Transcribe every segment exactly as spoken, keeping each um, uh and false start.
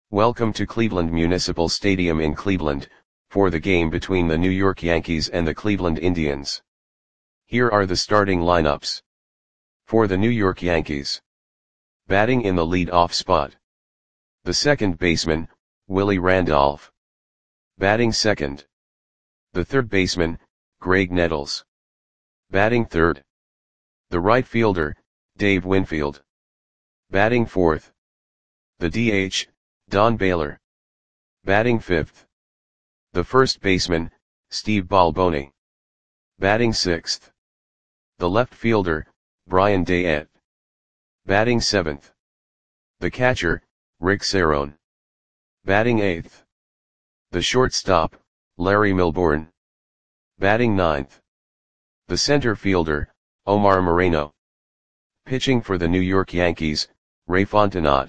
Welcome to Cleveland Municipal Stadium in Cleveland, for the game between the New York Yankees and the Cleveland Indians. Here are the starting lineups. For the New York Yankees. Batting in the lead-off spot. The second baseman, Willie Randolph. Batting second. The third baseman, Graig Nettles. Batting third. The right fielder, Dave Winfield. Batting fourth. The D H, Don Baylor. Batting fifth. The first baseman, Steve Balboni. Batting sixth. The left fielder, Brian Dayette. Batting seventh. The catcher, Rick Cerone. Batting eighth. The shortstop, Larry Milbourne. Batting ninth. The center fielder, Omar Moreno. Pitching for the New York Yankees, Ray Fontenot.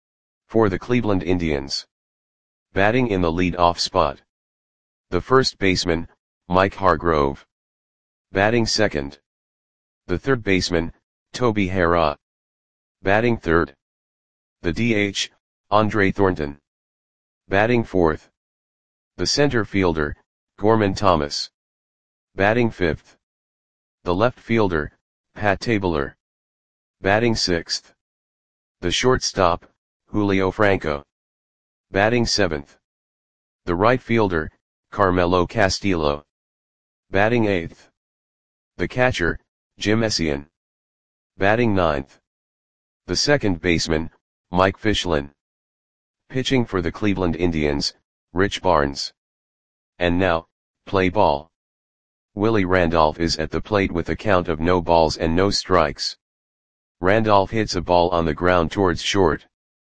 For the Cleveland Indians. Batting in the lead-off spot. The first baseman, Mike Hargrove. Batting second. The third baseman, Toby Harrah. Batting third. The D H, Andre Thornton. Batting fourth. The center fielder, Gorman Thomas. Batting fifth. The left fielder, Pat Tabler. Batting sixth. The shortstop, Julio Franco. Batting seventh. The right fielder, Carmelo Castillo. Batting eighth. The catcher, Jim Essien. Batting ninth. The second baseman, Mike Fischlin. Pitching for the Cleveland Indians, Rich Barnes. And now, play ball. Willie Randolph is at the plate with a count of no balls and no strikes. Randolph hits a ball on the ground towards short.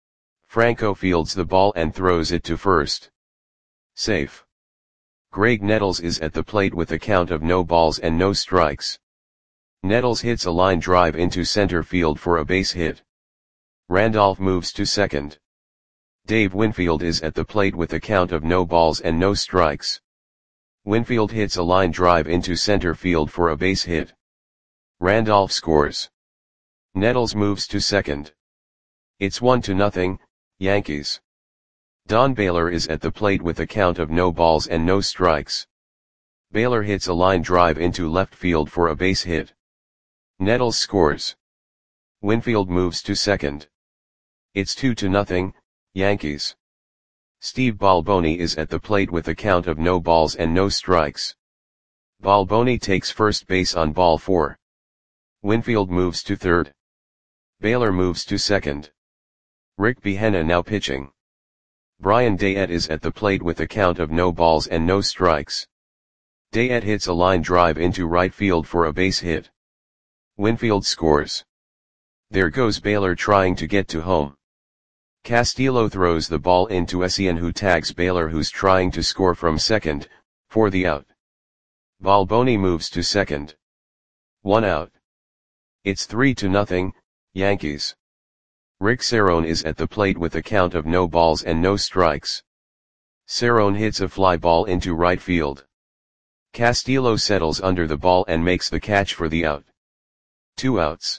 Franco fields the ball and throws it to first. Safe. Graig Nettles is at the plate with a count of no balls and no strikes. Nettles hits a line drive into center field for a base hit. Randolph moves to second. Dave Winfield is at the plate with a count of no balls and no strikes. Winfield hits a line drive into center field for a base hit. Randolph scores. Nettles moves to second. It's one to nothing, Yankees. Don Baylor is at the plate with a count of no balls and no strikes. Baylor hits a line drive into left field for a base hit. Nettles scores. Winfield moves to second. It's two to nothing, Yankees. Steve Balboni is at the plate with a count of no balls and no strikes. Balboni takes first base on ball four. Winfield moves to third. Baylor moves to second. Rick Behenna now pitching. Brian Dayette is at the plate with a count of no balls and no strikes. Dayette hits a line drive into right field for a base hit. Winfield scores. There goes Baylor trying to get to home. Castillo throws the ball into Essien, who tags Baylor, who's trying to score from second, for the out. Balboni moves to second. One out. It's three to nothing, Yankees. Rick Cerone is at the plate with a count of no balls and no strikes. Cerone hits a fly ball into right field. Castillo settles under the ball and makes the catch for the out. Two outs.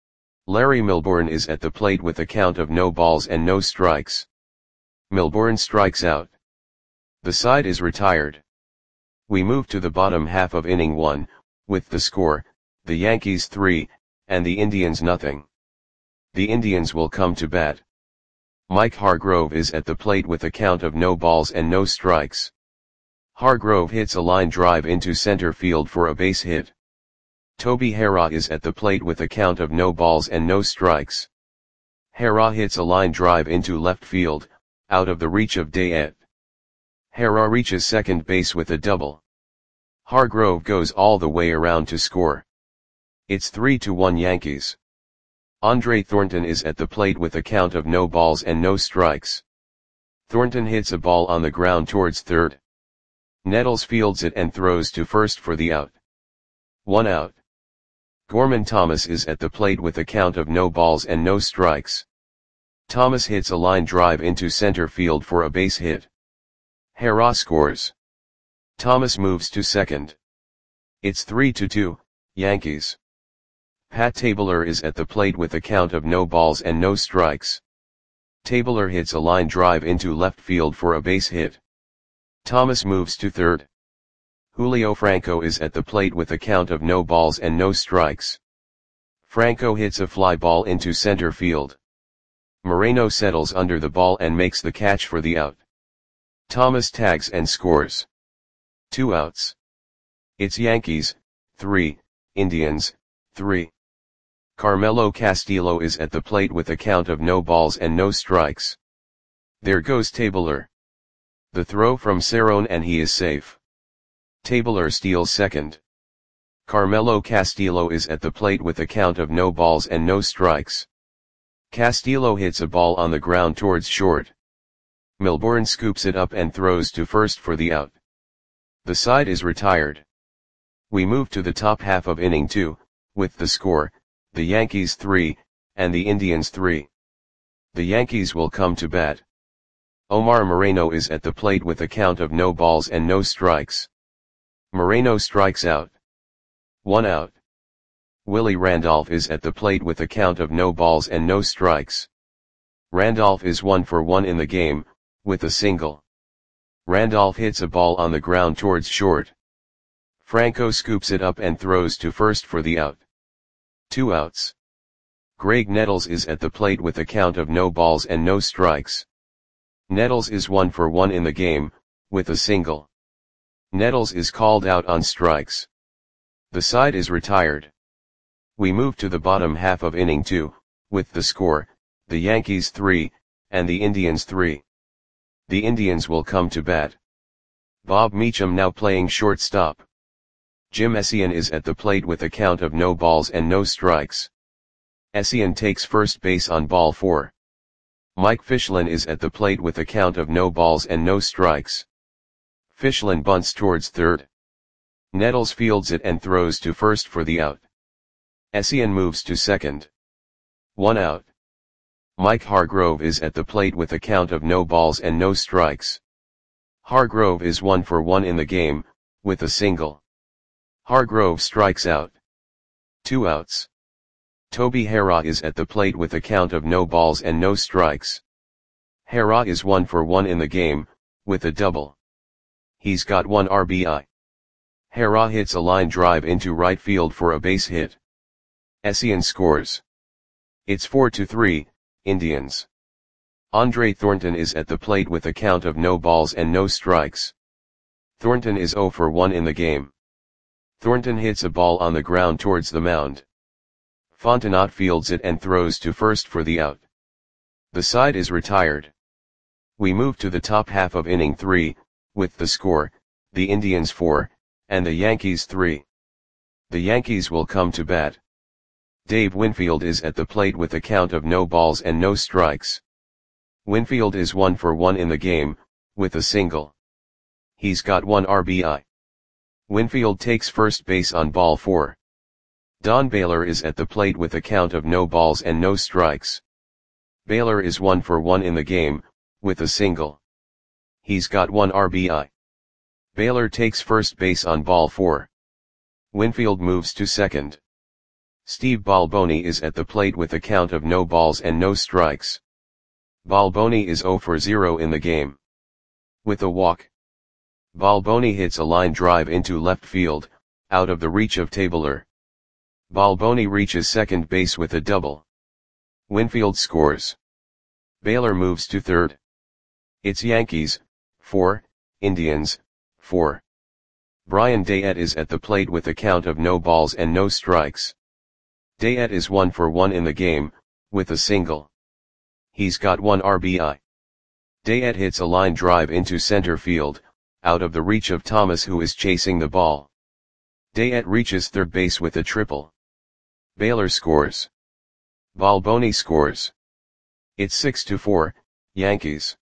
Larry Milbourne is at the plate with a count of no balls and no strikes. Milbourne strikes out. The side is retired. We move to the bottom half of inning one, with the score, the Yankees three, and the Indians nothing. The Indians will come to bat. Mike Hargrove is at the plate with a count of no balls and no strikes. Hargrove hits a line drive into center field for a base hit. Toby Harrah is at the plate with a count of no balls and no strikes. Harrah hits a line drive into left field, out of the reach of Dayette. Harrah reaches second base with a double. Hargrove goes all the way around to score. It's three to one Yankees. Andre Thornton is at the plate with a count of no balls and no strikes. Thornton hits a ball on the ground towards third. Nettles fields it and throws to first for the out. One out. Gorman Thomas is at the plate with a count of no balls and no strikes. Thomas hits a line drive into center field for a base hit. Harrah scores. Thomas moves to second. It's three to two, Yankees. Pat Tabler is at the plate with a count of no balls and no strikes. Tabler hits a line drive into left field for a base hit. Thomas moves to third. Julio Franco is at the plate with a count of no balls and no strikes. Franco hits a fly ball into center field. Moreno settles under the ball and makes the catch for the out. Thomas tags and scores. Two outs. It's Yankees, three, Indians, three. Carmelo Castillo is at the plate with a count of no balls and no strikes. There goes Tabler. The throw from Cerrone and he is safe. Tabler steals second. Carmelo Castillo is at the plate with a count of no balls and no strikes. Castillo hits a ball on the ground towards short. Milbourne scoops it up and throws to first for the out. The side is retired. We move to the top half of inning two, with the score, the Yankees three, and the Indians three. The Yankees will come to bat. Omar Moreno is at the plate with a count of no balls and no strikes. Moreno strikes out. One out. Willie Randolph is at the plate with a count of no balls and no strikes. Randolph is one for one in the game, with a single. Randolph hits a ball on the ground towards short. Franco scoops it up and throws to first for the out. Two outs. Greg Nettles is at the plate with a count of no balls and no strikes. Nettles is one for one in the game, with a single. Nettles is called out on strikes. The side is retired. We move to the bottom half of inning two, with the score, the Yankees three, and the Indians three. The Indians will come to bat. Bob Meacham now playing shortstop. Jim Essien is at the plate with a count of no balls and no strikes. Essien takes first base on ball four. Mike Fischlin is at the plate with a count of no balls and no strikes. Fischlin bunts towards third. Nettles fields it and throws to first for the out. Essien moves to second. One out. Mike Hargrove is at the plate with a count of no balls and no strikes. Hargrove is one for one in the game, with a single. Hargrove strikes out. Two outs. Toby Harrah is at the plate with a count of no balls and no strikes. Harrah is one for one in the game, with a double. He's got one R B I. Harrah hits a line drive into right field for a base hit. Essien scores. It's four to three, Indians. Andre Thornton is at the plate with a count of no balls and no strikes. Thornton is zero for one in the game. Thornton hits a ball on the ground towards the mound. Fontenot fields it and throws to first for the out. The side is retired. We move to the top half of inning three, with the score, the Indians four, and the Yankees three. The Yankees will come to bat. Dave Winfield is at the plate with a count of no balls and no strikes. Winfield is one for one in the game, with a single. He's got one R B I. Winfield takes first base on ball four. Don Baylor is at the plate with a count of no balls and no strikes. Baylor is one for one in the game, with a single. He's got one R B I. Baylor takes first base on ball four. Winfield moves to second. Steve Balboni is at the plate with a count of no balls and no strikes. Balboni is zero for zero in the game. With a walk. Balboni hits a line drive into left field, out of the reach of Tabler. Balboni reaches second base with a double. Winfield scores. Baylor moves to third. It's Yankees, four, Indians, four. Brian Dayette is at the plate with a count of no balls and no strikes. Dayette is one for one in the game, with a single. He's got one R B I. Dayette hits a line drive into center field, out of the reach of Thomas who is chasing the ball. Dayette reaches third base with a triple. Baylor scores. Balboni scores. It's six to four, Yankees.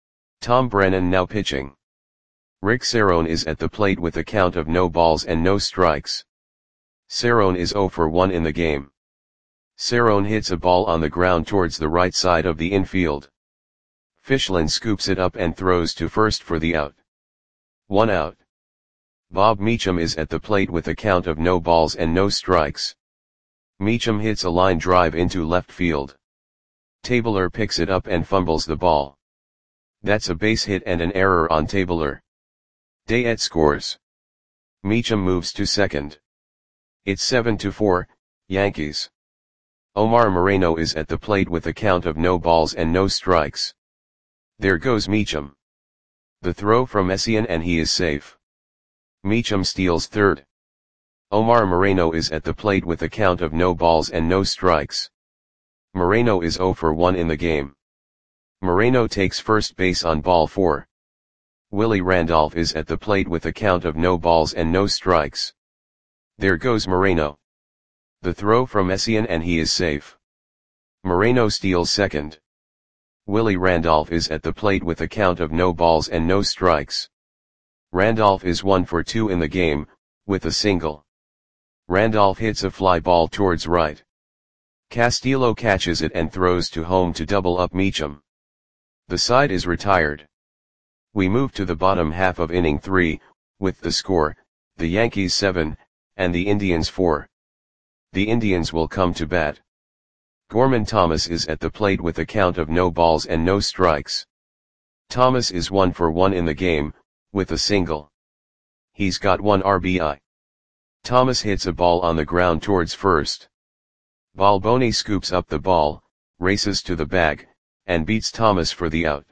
Tom Brennan now pitching. Rick Cerrone is at the plate with a count of no balls and no strikes. Cerrone is zero for one in the game. Cerrone hits a ball on the ground towards the right side of the infield. Fischlin scoops it up and throws to first for the out. One out. Bob Meacham is at the plate with a count of no balls and no strikes. Meacham hits a line drive into left field. Tabler picks it up and fumbles the ball. That's a base hit and an error on Tabler. Dayet scores. Meacham moves to second. It's seven to four, Yankees. Omar Moreno is at the plate with a count of no balls and no strikes. There goes Meacham. The throw from Essien and he is safe. Meacham steals third. Omar Moreno is at the plate with a count of no balls and no strikes. Moreno is zero for one in the game. Moreno takes first base on ball four. Willie Randolph is at the plate with a count of no balls and no strikes. There goes Moreno. The throw from Essien and he is safe. Moreno steals second. Willie Randolph is at the plate with a count of no balls and no strikes. Randolph is one for two in the game, with a single. Randolph hits a fly ball towards right. Castillo catches it and throws to home to double up Meacham. The side is retired. We move to the bottom half of inning three, with the score, the Yankees seven, and the Indians four. The Indians will come to bat. Gorman Thomas is at the plate with a count of no balls and no strikes. Thomas is one for one in the game, with a single. He's got one R B I. Thomas hits a ball on the ground towards first. Balboni scoops up the ball, races to the bag, and beats Thomas for the out.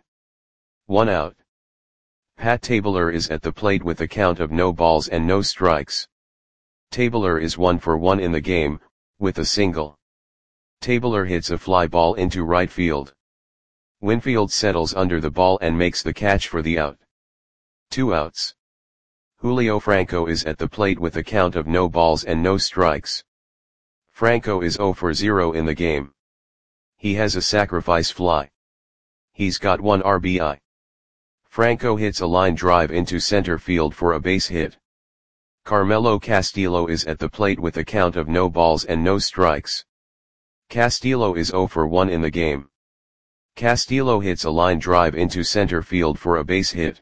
One out. Pat Tabler is at the plate with a count of no balls and no strikes. Tabler is one for one in the game, with a single. Tabler hits a fly ball into right field. Winfield settles under the ball and makes the catch for the out. Two outs. Julio Franco is at the plate with a count of no balls and no strikes. Franco is zero for zero in the game. He has a sacrifice fly. He's got one R B I. Franco hits a line drive into center field for a base hit. Carmelo Castillo is at the plate with a count of no balls and no strikes. Castillo is zero for one in the game. Castillo hits a line drive into center field for a base hit.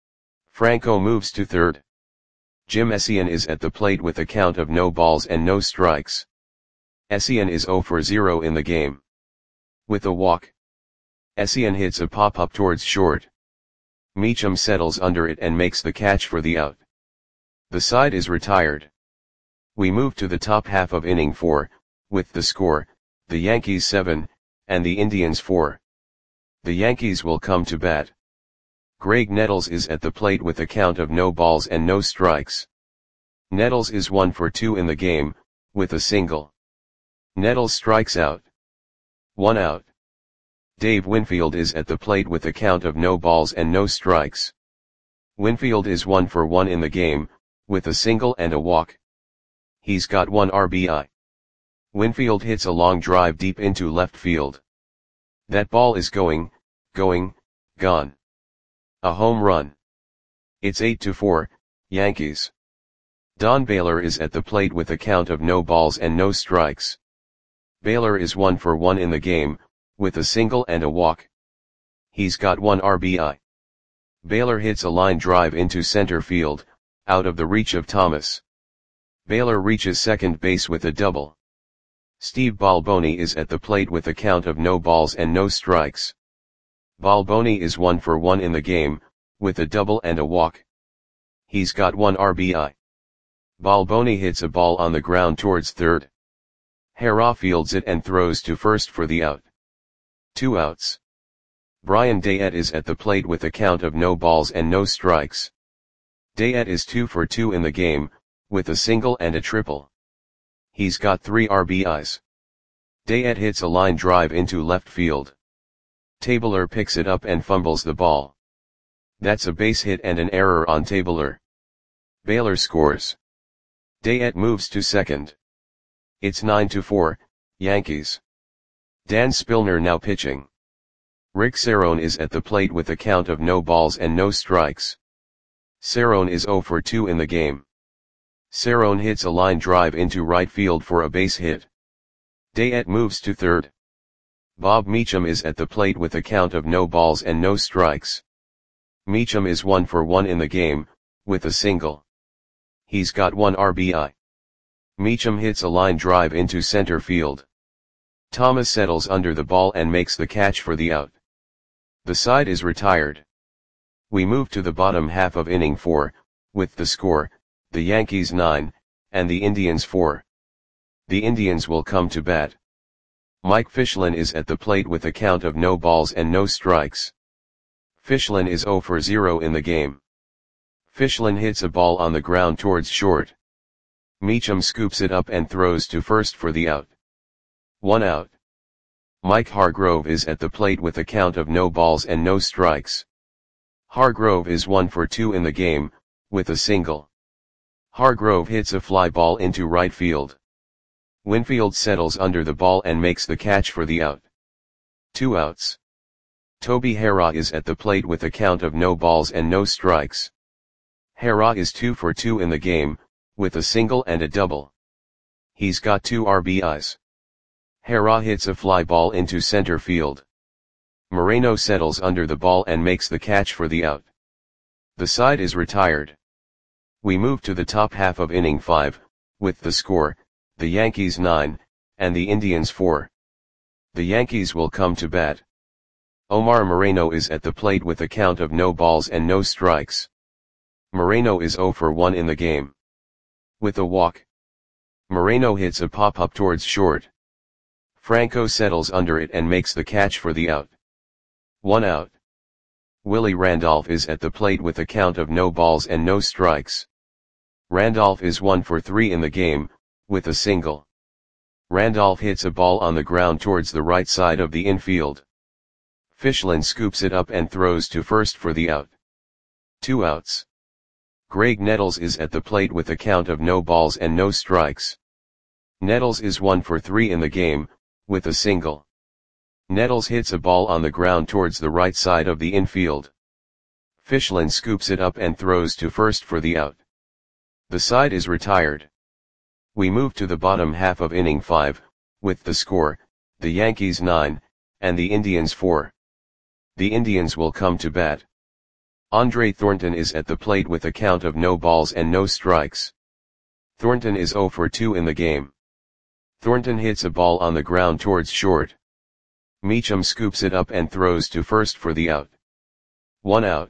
Franco moves to third. Jim Essien is at the plate with a count of no balls and no strikes. Essien is zero for zero in the game. With a walk. Essien hits a pop-up towards short. Meacham settles under it and makes the catch for the out. The side is retired. We move to the top half of inning four, with the score, the Yankees seven, and the Indians four. The Yankees will come to bat. Greg Nettles is at the plate with a count of no balls and no strikes. Nettles is one for two in the game, with a single. Nettles strikes out. One out. Dave Winfield is at the plate with a count of no balls and no strikes. Winfield is one for one in the game, with a single and a walk. He's got one R B I. Winfield hits a long drive deep into left field. That ball is going, going, gone. A home run. It's eight to four, Yankees. Don Baylor is at the plate with a count of no balls and no strikes. Baylor is one for one in the game, with a single and a walk. He's got one R B I. Baylor hits a line drive into center field, out of the reach of Thomas. Baylor reaches second base with a double. Steve Balboni is at the plate with a count of no balls and no strikes. Balboni is one for one in the game, with a double and a walk. He's got one R B I. Balboni hits a ball on the ground towards third. Hara fields it and throws to first for the out. Two outs. Brian Dayet is at the plate with a count of no balls and no strikes. Dayet is two for two in the game, with a single and a triple. He's got three R B Is. Dayet hits a line drive into left field. Tabler picks it up and fumbles the ball. That's a base hit and an error on Tabler. Baylor scores. Dayet moves to second. It's nine to four, Yankees. Dan Spillner now pitching. Rick Cerrone is at the plate with a count of no balls and no strikes. Cerrone is zero for two in the game. Cerrone hits a line drive into right field for a base hit. Dayet moves to third. Bob Meacham is at the plate with a count of no balls and no strikes. Meacham is one for one in the game, with a single. He's got one R B I. Meacham hits a line drive into center field. Thomas settles under the ball and makes the catch for the out. The side is retired. We move to the bottom half of inning four, with the score, the Yankees nine, and the Indians four. The Indians will come to bat. Mike Fichlin is at the plate with a count of no balls and no strikes. Fichlin is zero for zero in the game. Fichlin hits a ball on the ground towards short. Meacham scoops it up and throws to first for the out. One out. Mike Hargrove is at the plate with a count of no balls and no strikes. Hargrove is one for two in the game, with a single. Hargrove hits a fly ball into right field. Winfield settles under the ball and makes the catch for the out. Two outs. Toby Harrah is at the plate with a count of no balls and no strikes. Harrah is two for two in the game, with a single and a double. He's got two R B Is. Harrah hits a fly ball into center field. Moreno settles under the ball and makes the catch for the out. The side is retired. We move to the top half of inning five, with the score, the Yankees nine, and the Indians four. The Yankees will come to bat. Omar Moreno is at the plate with a count of no balls and no strikes. Moreno is zero for one in the game. With a walk. Moreno hits a pop-up towards short. Franco settles under it and makes the catch for the out. One out. Willie Randolph is at the plate with a count of no balls and no strikes. Randolph is one for three in the game, with a single. Randolph hits a ball on the ground towards the right side of the infield. Fichlin scoops it up and throws to first for the out. Two outs. Greg Nettles is at the plate with a count of no balls and no strikes. Nettles is one for three in the game, with a single. Nettles hits a ball on the ground towards the right side of the infield. Fichlin scoops it up and throws to first for the out. The side is retired. We move to the bottom half of inning five, with the score, the Yankees nine, and the Indians four. The Indians will come to bat. Andre Thornton is at the plate with a count of no balls and no strikes. Thornton is zero for two in the game. Thornton hits a ball on the ground towards short. Meacham scoops it up and throws to first for the out. One out.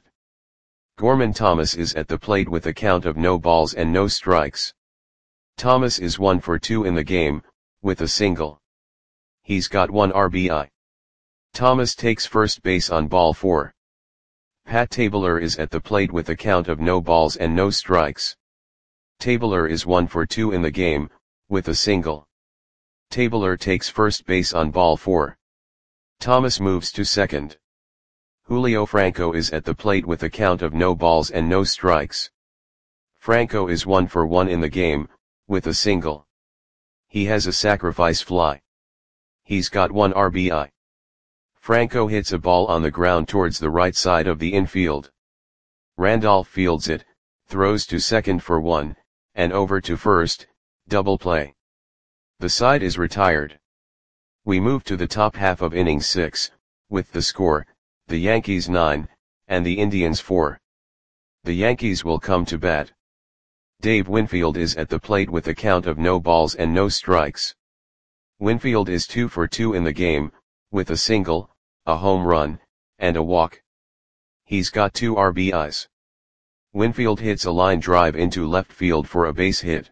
Gorman Thomas is at the plate with a count of no balls and no strikes. Thomas is one for two in the game, with a single. He's got one R B I. Thomas takes first base on ball four. Pat Tabler is at the plate with a count of no balls and no strikes. Tabler is one for two in the game, with a single. Tabler takes first base on ball four. Thomas moves to second. Julio Franco is at the plate with a count of no balls and no strikes. Franco is one for one in the game, with a single. He has a sacrifice fly. He's got one R B I. Franco hits a ball on the ground towards the right side of the infield. Randolph fields it, throws to second for one, and over to first, double play. The side is retired. We move to the top half of inning six, with the score, the Yankees nine, and the Indians four. The Yankees will come to bat. Dave Winfield is at the plate with a count of no balls and no strikes. Winfield is two for two in the game, with a single, a home run, and a walk. He's got two R B Is. Winfield hits a line drive into left field for a base hit.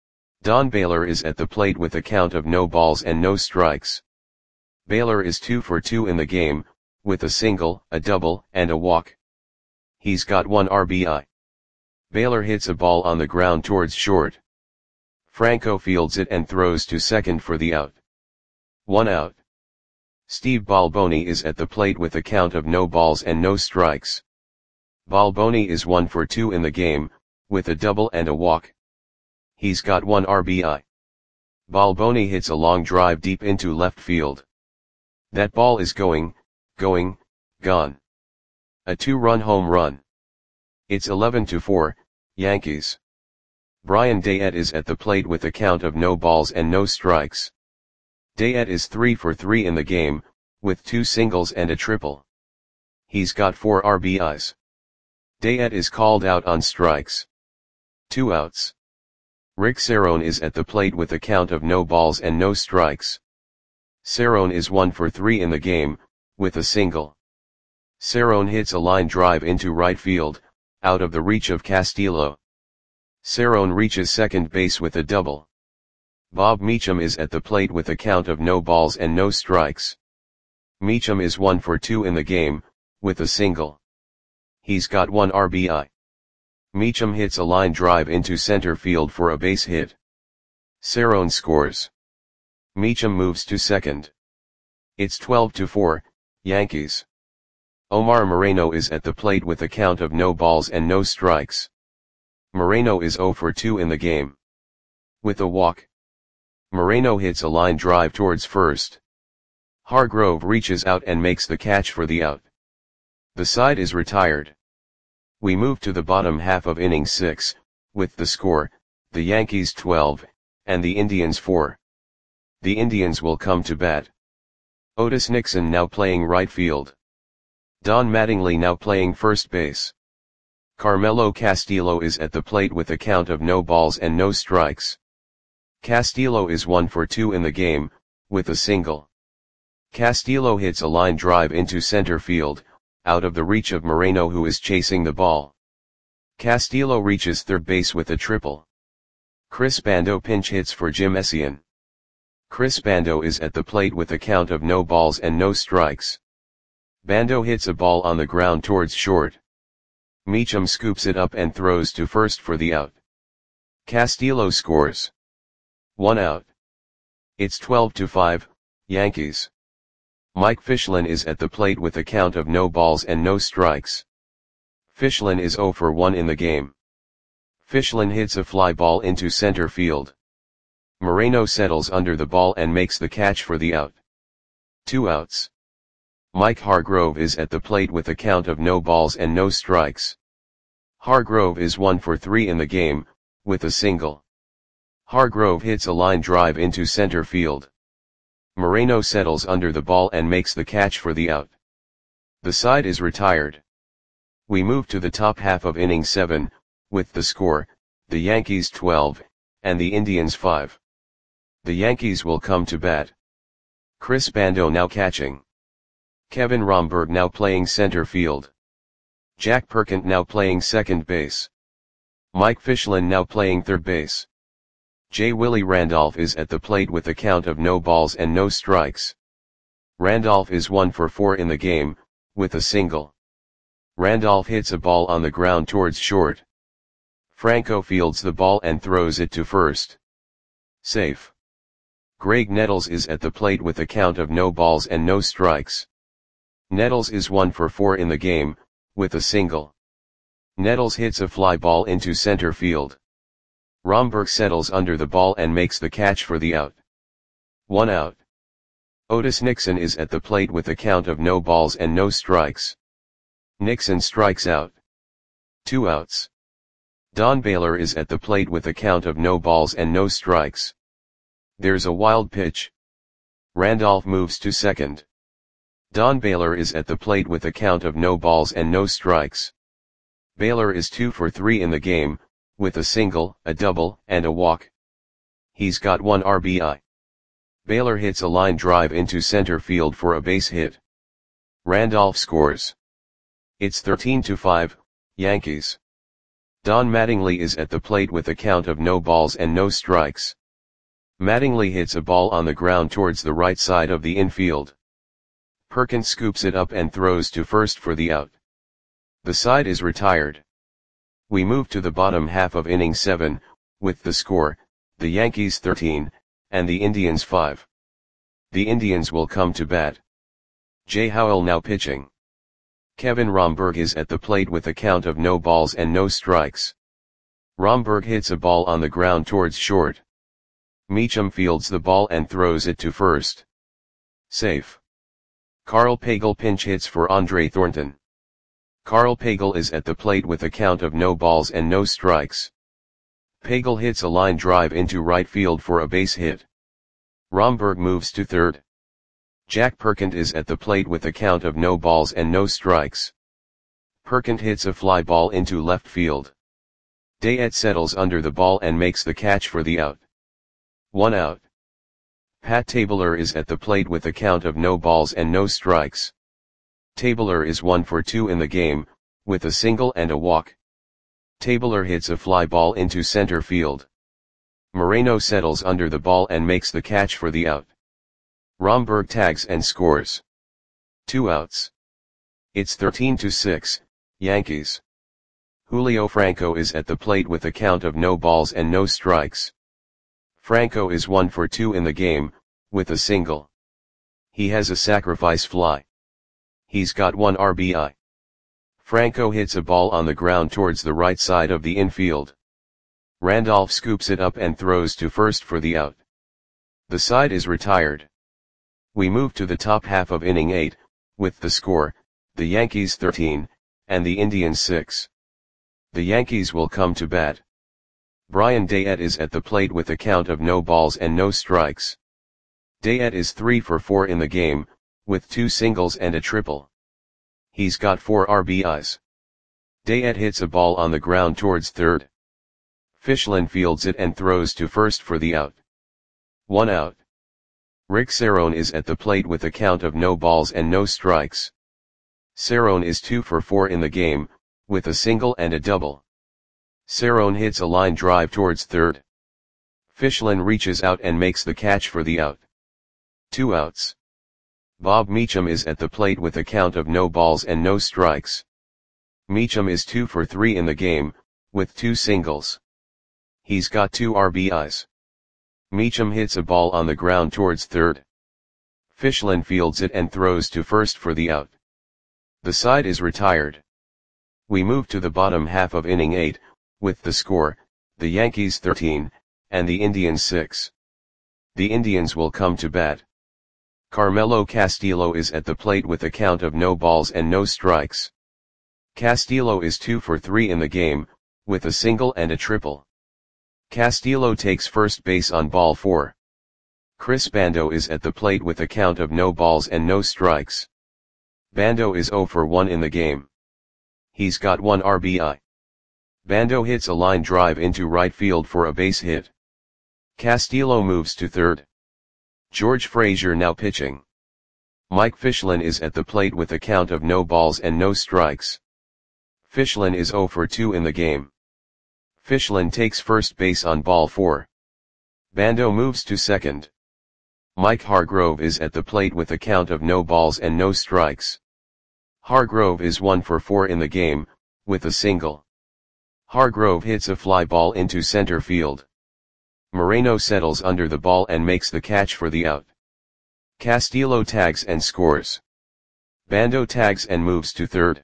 Don Baylor is at the plate with a count of no balls and no strikes. Baylor is two for two in the game, with a single, a double, and a walk. He's got one R B I. Baylor hits a ball on the ground towards short. Franco fields it and throws to second for the out. One out. Steve Balboni is at the plate with a count of no balls and no strikes. Balboni is one for two in the game, with a double and a walk. He's got one R B I. Balboni hits a long drive deep into left field. That ball is going, going, gone. A two-run home run. It's eleven to four, Yankees. Brian Dayette is at the plate with a count of no balls and no strikes. Dayette is three for three in the game, with two singles and a triple. He's got four R B Is. Dayette is called out on strikes. Two outs. Rick Cerone is at the plate with a count of no balls and no strikes. Cerrone is one for three in the game, with a single. Cerrone hits a line drive into right field, out of the reach of Castillo. Cerrone reaches second base with a double. Bob Meacham is at the plate with a count of no balls and no strikes. Meacham is one for two in the game, with a single. He's got one R B I. Meacham hits a line drive into center field for a base hit. Cerrone scores. Meacham moves to second. It's twelve to four, Yankees. Omar Moreno is at the plate with a count of no balls and no strikes. Moreno is zero for two in the game. With a walk. Moreno hits a line drive towards first. Hargrove reaches out and makes the catch for the out. The side is retired. We move to the bottom half of inning six, with the score, the Yankees twelve, and the Indians four. The Indians will come to bat. Otis Nixon now playing right field. Don Mattingly now playing first base. Carmelo Castillo is at the plate with a count of no balls and no strikes. Castillo is one for two in the game, with a single. Castillo hits a line drive into center field, out of the reach of Moreno, who is chasing the ball. Castillo reaches third base with a triple. Chris Bando pinch hits for Jim Essien. Chris Bando is at the plate with a count of no balls and no strikes. Bando hits a ball on the ground towards short. Meacham scoops it up and throws to first for the out. Castillo scores. One out. It's twelve to five, Yankees. Mike Fichlin is at the plate with a count of no balls and no strikes. Fichlin is zero for one in the game. Fichlin hits a fly ball into center field. Moreno settles under the ball and makes the catch for the out. Two outs. Mike Hargrove is at the plate with a count of no balls and no strikes. Hargrove is one for three in the game, with a single. Hargrove hits a line drive into center field. Moreno settles under the ball and makes the catch for the out. The side is retired. We move to the top half of inning seven, with the score, the Yankees twelve, and the Indians five. The Yankees will come to bat. Chris Bando now catching. Kevin Romberg now playing center field. Jack Perkins now playing second base. Mike Fichlin now playing third base. J. Willie Randolph is at the plate with a count of no balls and no strikes. Randolph is one for four in the game, with a single. Randolph hits a ball on the ground towards short. Franco fields the ball and throws it to first. Safe. Greg Nettles is at the plate with a count of no balls and no strikes. Nettles is one for four in the game, with a single. Nettles hits a fly ball into center field. Romberg settles under the ball and makes the catch for the out. One out. Otis Nixon is at the plate with a count of no balls and no strikes. Nixon strikes out. Two outs. Don Baylor is at the plate with a count of no balls and no strikes. There's a wild pitch. Randolph moves to second. Don Baylor is at the plate with a count of no balls and no strikes. Baylor is two for three in the game, with a single, a double, and a walk. He's got one R B I. Baylor hits a line drive into center field for a base hit. Randolph scores. It's thirteen to five, Yankees. Don Mattingly is at the plate with a count of no balls and no strikes. Mattingly hits a ball on the ground towards the right side of the infield. Perkins scoops it up and throws to first for the out. The side is retired. We move to the bottom half of inning seven, with the score, the Yankees thirteen, and the Indians five. The Indians will come to bat. Jay Howell now pitching. Kevin Romberg is at the plate with a count of no balls and no strikes. Romberg hits a ball on the ground towards short. Meacham fields the ball and throws it to first. Safe. Carl Pagel pinch hits for Andre Thornton. Carl Pagel is at the plate with a count of no balls and no strikes. Pagel hits a line drive into right field for a base hit. Romberg moves to third. Jack Perkins is at the plate with a count of no balls and no strikes. Perkins hits a fly ball into left field. Dayette settles under the ball and makes the catch for the out. One out. Pat Tabler is at the plate with a count of no balls and no strikes. Tabler is one for two in the game, with a single and a walk. Tabler hits a fly ball into center field. Moreno settles under the ball and makes the catch for the out. Romberg tags and scores. Two outs. It's thirteen to six, Yankees. Julio Franco is at the plate with a count of no balls and no strikes. Franco is one for two in the game, with a single. He has a sacrifice fly. He's got one R B I. Franco hits a ball on the ground towards the right side of the infield. Randolph scoops it up and throws to first for the out. The side is retired. We move to the top half of inning eight, with the score, the Yankees thirteen, and the Indians six. The Yankees will come to bat. Brian Dayette is at the plate with a count of no balls and no strikes. Dayette is three for four in the game, with two singles and a triple. He's got four R B Is. Dayette hits a ball on the ground towards third. Fichlin fields it and throws to first for the out. One out. Rick Cerone is at the plate with a count of no balls and no strikes. Cerone is two for four in the game, with a single and a double. Cerone hits a line drive towards third. Fichlin reaches out and makes the catch for the out. Two outs. Bob Meacham is at the plate with a count of no balls and no strikes. Meacham is two for three in the game, with two singles. He's got two R B Is. Meacham hits a ball on the ground towards third. Fichlin fields it and throws to first for the out. The side is retired. We move to the bottom half of inning eight, with the score, the Yankees thirteen, and the Indians six. The Indians will come to bat. Carmelo Castillo is at the plate with a count of no balls and no strikes. Castillo is two for three in the game, with a single and a triple. Castillo takes first base on ball four. Chris Bando is at the plate with a count of no balls and no strikes. Bando is zero for one in the game. He's got one R B I. Bando hits a line drive into right field for a base hit. Castillo moves to third. George Frazier now pitching. Mike Fichlin is at the plate with a count of no balls and no strikes. Fichlin is zero for two in the game. Fichlin takes first base on ball four. Bando moves to second. Mike Hargrove is at the plate with a count of no balls and no strikes. Hargrove is one for four in the game, with a single. Hargrove hits a fly ball into center field. Moreno settles under the ball and makes the catch for the out. Castillo tags and scores. Bando tags and moves to third.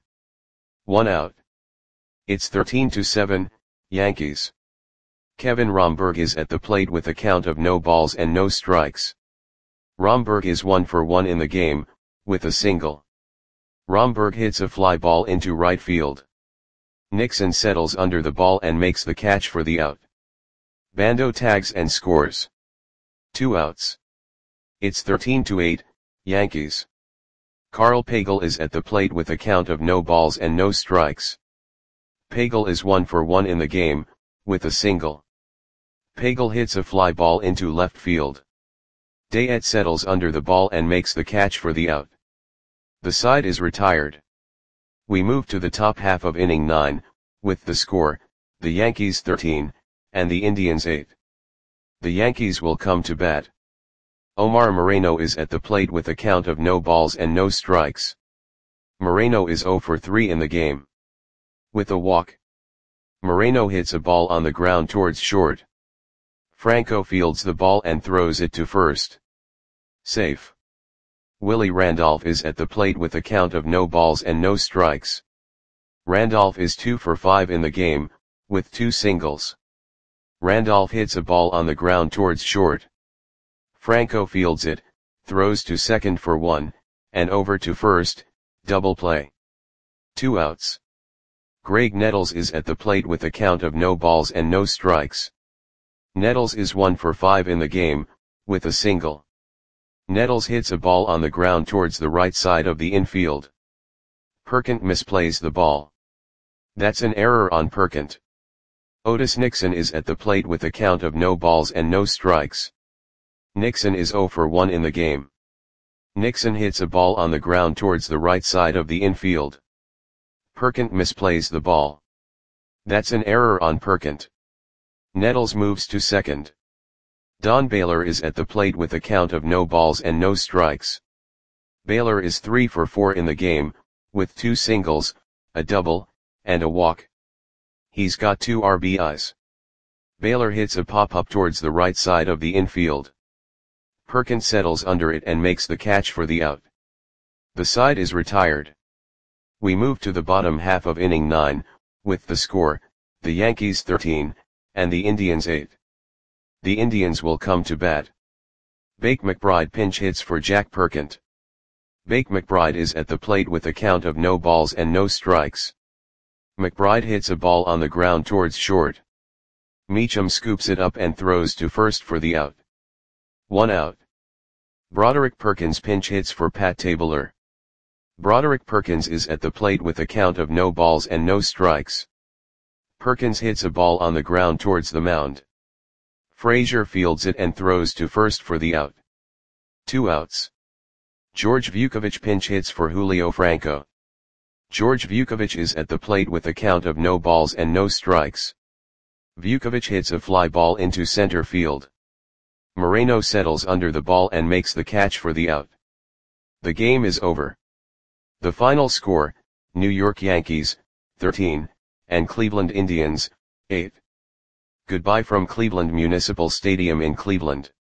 One out. It's thirteen to seven, Yankees. Kevin Romberg is at the plate with a count of no balls and no strikes. Romberg is one for one in the game, with a single. Romberg hits a fly ball into right field. Nixon settles under the ball and makes the catch for the out. Bando tags and scores. Two outs. It's thirteen to eight, Yankees. Carl Pagel is at the plate with a count of no balls and no strikes. Pagel is one for one in the game, with a single. Pagel hits a fly ball into left field. Dayette settles under the ball and makes the catch for the out. The side is retired. We move to the top half of inning nine, with the score, the Yankees thirteen, and the Indians eight. The Yankees will come to bat. Omar Moreno is at the plate with a count of no balls and no strikes. Moreno is zero for three in the game. With a walk. Moreno hits a ball on the ground towards short. Franco fields the ball and throws it to first. Safe. Willie Randolph is at the plate with a count of no balls and no strikes. Randolph is two for five in the game, with two singles. Randolph hits a ball on the ground towards short. Franco fields it, throws to second for one, and over to first, double play. Two outs. Greg Nettles is at the plate with a count of no balls and no strikes. Nettles is one for five in the game, with a single. Nettles hits a ball on the ground towards the right side of the infield. Perkint misplays the ball. That's an error on Perkint. Otis Nixon is at the plate with a count of no balls and no strikes. Nixon is zero for one in the game. Nixon hits a ball on the ground towards the right side of the infield. Perkent misplays the ball. That's an error on Perkent. Nettles moves to second. Don Baylor is at the plate with a count of no balls and no strikes. Baylor is three for four in the game, with two singles, a double, and a walk. He's got two R B Is. Baylor hits a pop-up towards the right side of the infield. Perkent settles under it and makes the catch for the out. The side is retired. We move to the bottom half of inning nine, with the score, the Yankees thirteen, and the Indians eight. The Indians will come to bat. Bake McBride pinch hits for Jack Perkent. Bake McBride is at the plate with a count of no balls and no strikes. McBride hits a ball on the ground towards short. Meacham scoops it up and throws to first for the out. One out. Broderick Perkins pinch hits for Pat Tabler. Broderick Perkins is at the plate with a count of no balls and no strikes. Perkins hits a ball on the ground towards the mound. Frazier fields it and throws to first for the out. Two outs. George Vukovich pinch hits for Julio Franco. George Vukovich is at the plate with a count of no balls and no strikes. Vukovich hits a fly ball into center field. Moreno settles under the ball and makes the catch for the out. The game is over. The final score, New York Yankees, thirteen, and Cleveland Indians, eight. Goodbye from Cleveland Municipal Stadium in Cleveland.